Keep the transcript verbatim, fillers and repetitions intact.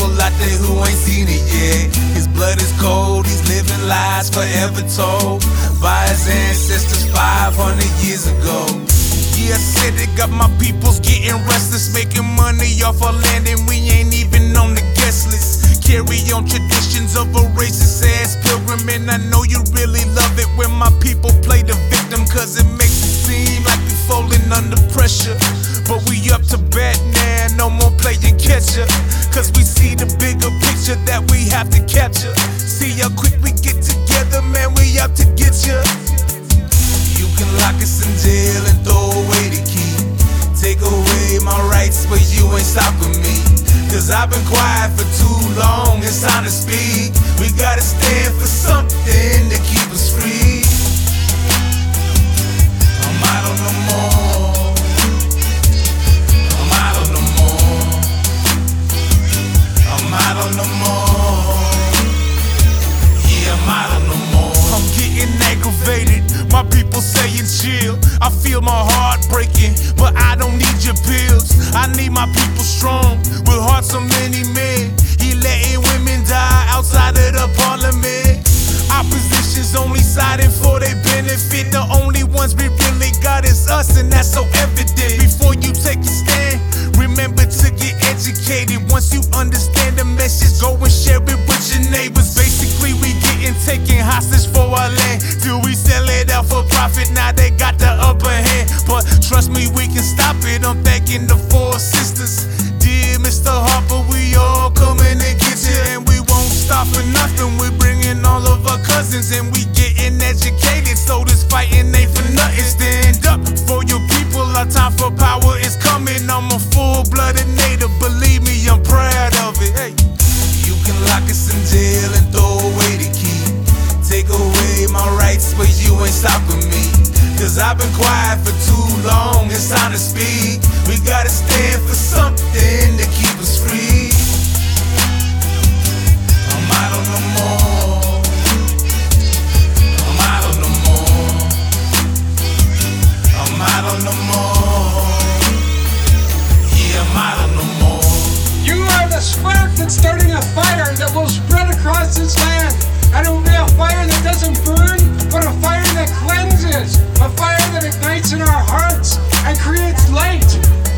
people out there who ain't seen it yet. His blood is cold, he's living lies forever told by his ancestors five hundred years ago. Yeah, I said it, got my peoples getting restless, making money off our land and we ain't even on the guest list. Carry on traditions of a racist ass pilgrim, and I know you really love it when my people play the victim, cause it makes it seem like we falling under pressure. But we up to bat now, no more playing catch up, cause we see the bigger picture that we have to capture. See how quick we get together, man, we up to get ya. You can lock us in jail and throw away the key, take away my rights, but you ain't stopping me. Cause I've been quiet for too long, it's time to speak. We gotta stand for something to keep us free. I'm out on no more. I'm out on no more. I'm out on no more. Yeah, I'm out on no more. I'm getting aggravated, my people saying chill. I feel my heart breaking, but I don't need your pills. I need my people strong, with hearts of many men. He letting women die outside of the parliament. Opposition's only siding for their benefit. The only ones we really got is us, and that's so evident. Before you take a stand, remember to get educated. Once you understand the message, go and share it with your neighbors. Basically, we getting taken hostage for our land. Till we sell it out for profit, now they got the upper hand. But trust me, we can stop it. I'm thanking the four sisters. Dear Mister Harper, we all coming to get you, and we won't stop for nothing. We're bringing all of our cousins, and we getting educated, so this fighting ain't for nothing. Stand up for your people, our time for power is coming. I'm a full-blooded native, believe me, I'm proud of it. Hey. You can lock us in jail and throw away the key, take away my rights, but you ain't stopping me. Cause I've been quiet for too long, it's time to speak. We gotta stand for something to keep us free. I'm out on no more. I'm out on no more. I'm out on no more. Yeah, I'm out on no more. You are the spark that's starting a fire that will spread across this land. And it will be a fire that doesn't burn, but a fire that cleanses. A fire that ignites in our hearts and creates light.